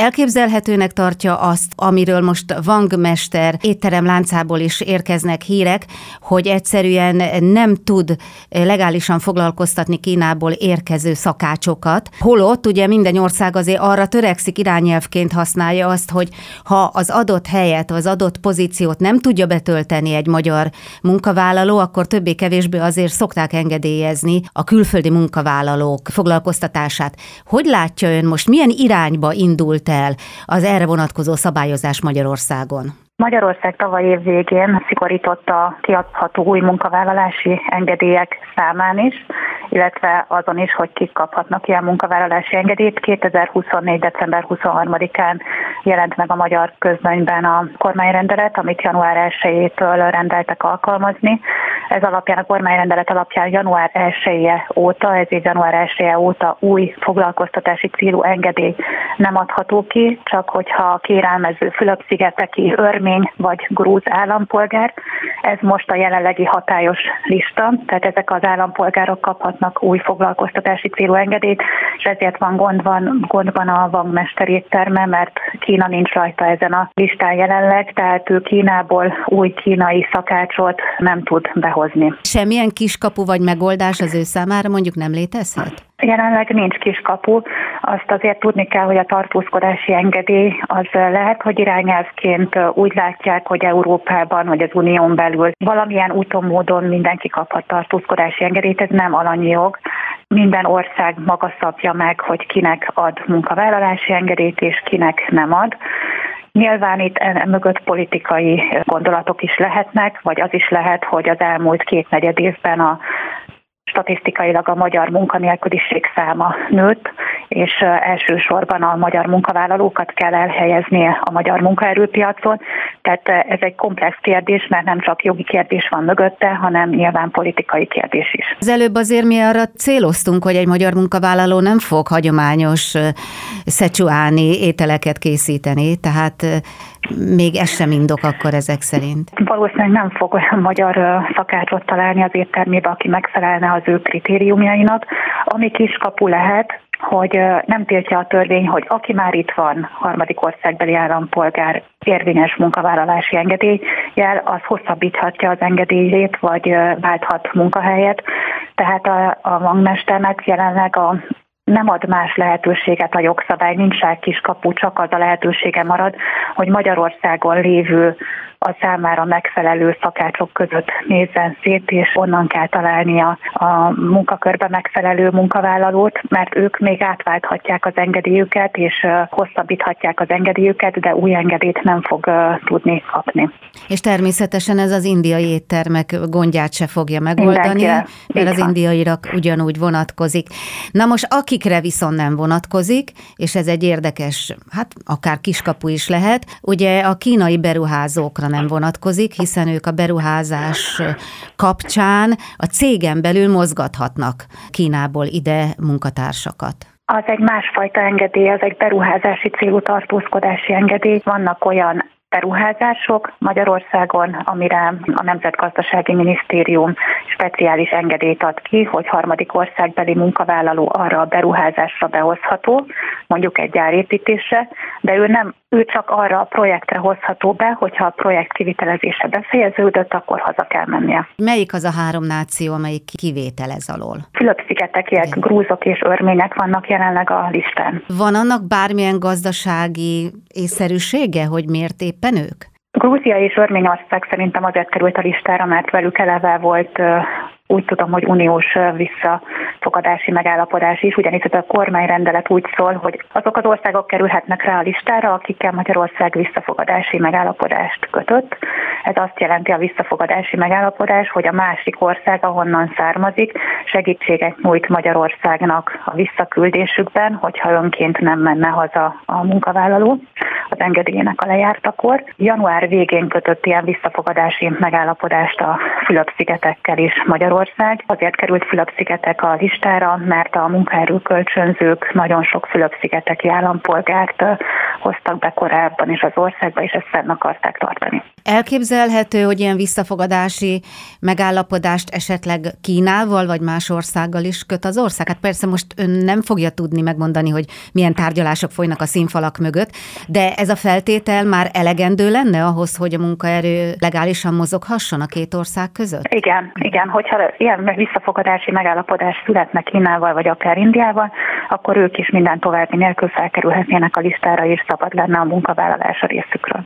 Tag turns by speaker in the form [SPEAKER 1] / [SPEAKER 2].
[SPEAKER 1] elképzelhetőnek tartja azt, amiről most Wang mester étterem láncából is érkeznek hírek, hogy egyszerűen nem tud legálisan foglalkoztatni Kínából érkező szakácsokat. Holott ugye minden ország azért arra törekszik, irányelvként használja azt, hogy ha az adott helyet, az adott pozíciót nem tudja betölteni egy magyar munkavállaló, akkor többé-kevésbé azért szokták engedélyezni a külföldi munkavállalók foglalkoztatását. Hogy látja ön most, milyen irányba indult el az erre vonatkozó szabályozás Magyarországon?
[SPEAKER 2] Magyarország tavaly év végén szigorította a kiadható új munkavállalási engedélyek számán is, illetve azon is, hogy kik kaphatnak ilyen munkavállalási engedélyt. 2024. december 23-án jelent meg a magyar közlönyben a kormányrendelet, amit január 1-től rendeltek alkalmazni. Ez alapján, a kormányrendelet alapján január 1-je óta, ez év január 1-je óta új foglalkoztatási célú engedély nem adható ki, csak hogyha a kérelmező Fülöp-szigeteki, örmény vagy grúz állampolgár. Ez most a jelenlegi hatályos lista, tehát ezek az állampolgárok kaphatnak új foglalkoztatási célú engedélyt, és ezért van gondban a Wang mester étterme, mert Kína nincs rajta ezen a listán jelenleg, tehát ő Kínából új kínai szakácsot nem tud behozni.
[SPEAKER 1] Semmilyen kiskapu vagy megoldás az ő számára mondjuk nem létezhet?
[SPEAKER 2] Jelenleg nincs kiskapu, azt azért tudni kell, hogy a tartózkodási engedély az lehet, hogy irányelvként úgy látják, hogy Európában vagy az Unión belül valamilyen úton, módon mindenki kaphat tartózkodási engedélyt, ez nem alanyi jog. Minden ország maga szabja meg, hogy kinek ad munkavállalási engedélyt és kinek nem ad. Nyilván itt mögött politikai gondolatok is lehetnek, vagy az is lehet, hogy az elmúlt 2 évben statisztikailag a magyar munkanélküliség száma nőtt, és elsősorban a magyar munkavállalókat kell elhelyezni a magyar munkaerőpiacon. Tehát ez egy komplex kérdés, mert nem csak jogi kérdés van mögötte, hanem nyilván politikai kérdés is.
[SPEAKER 1] Az előbb azért mi arra céloztunk, hogy egy magyar munkavállaló nem fog hagyományos szecsuáni ételeket készíteni, tehát még ez sem indok akkor ezek szerint.
[SPEAKER 2] Valószínűleg nem fog olyan magyar szakácsot találni az éttermébe, aki megfelelne az ő kritériumjainak. Ami kiskapu lehet, hogy nem tiltja a törvény, hogy aki már itt van, harmadik országbeli állampolgár érvényes munkavállalási engedéllyel, az hosszabbíthatja az engedélyét, vagy válthat munkahelyet. Tehát a Wang mesternek jelenleg nem ad más lehetőséget a jogszabály, nincs rá kiskapu, csak az a lehetősége marad, hogy Magyarországon lévő a számára megfelelő szakácsok között nézzen szét, és onnan kell találnia a munkakörbe megfelelő munkavállalót, mert ők még átválthatják az engedélyüket, és hosszabbíthatják az engedélyüket, de új engedélyt nem fog tudni kapni.
[SPEAKER 1] És természetesen ez az indiai éttermek gondját se fogja megoldani, mert az indiaira ugyanúgy vonatkozik. Na most akikre viszont nem vonatkozik, és ez egy érdekes, hát akár kiskapu is lehet, ugye a kínai beruházókra nem vonatkozik, hiszen ők a beruházás kapcsán a cégen belül mozgathatnak Kínából ide munkatársakat.
[SPEAKER 2] Az egy másfajta engedély, az egy beruházási célú tartózkodási engedély. Vannak olyan beruházások Magyarországon, amire a Nemzetgazdasági Minisztérium speciális engedélyt ad ki, hogy harmadik országbeli munkavállaló arra a beruházásra behozható, mondjuk egy gyárépítésre, de ő csak arra a projektre hozható be, hogyha a projekt kivitelezése befejeződött, akkor haza kell mennie.
[SPEAKER 1] Melyik az a 3 náció, amelyik kivételez alól?
[SPEAKER 2] Fülöp-szigetekiek, grúzok és örmények vannak jelenleg a listán.
[SPEAKER 1] Van annak bármilyen gazdasági észszerűsége, hogy miért éppen ők?
[SPEAKER 2] Grúzia és Örményország szerintem azért került a listára, mert velük eleve volt, úgy tudom, hogy uniós visszafogadási megállapodás is, ugyanis ez a kormányrendelet úgy szól, hogy azok az országok kerülhetnek rá a listára, akikkel Magyarország visszafogadási megállapodást kötött. Ez azt jelenti a visszafogadási megállapodás, hogy a másik ország, ahonnan származik, segítséget nyújt Magyarországnak a visszaküldésükben, hogyha önként nem menne haza a munkavállaló az engedélyének a lejártakor. Január végén kötött ilyen visszafogadási megállapodást a Fülöp-szigetekkel is Magyarország. Azért került Fülöp-szigetek a listára, mert a munkaerőkölcsönzők nagyon sok fülöp-szigeteki állampolgárt hoztak be korábban is az országba, és ezt fenn akarták tartani.
[SPEAKER 1] Elképzelhető, hogy ilyen visszafogadási megállapodást esetleg Kínával vagy más országgal is köt az ország? Hát persze most ön nem fogja tudni megmondani, hogy milyen tárgyalások folynak a színfalak mögött, de ez a feltétel már elegendő lenne ahhoz, hogy a munkaerő legálisan mozoghasson a két ország között?
[SPEAKER 2] Igen, hogyha ilyen visszafogadási megállapodás születne Kínával vagy akár Indiával, akkor ők is minden további nélkül felkerülhetnének a listára, és szabad lenne a munkavállalás a részükről.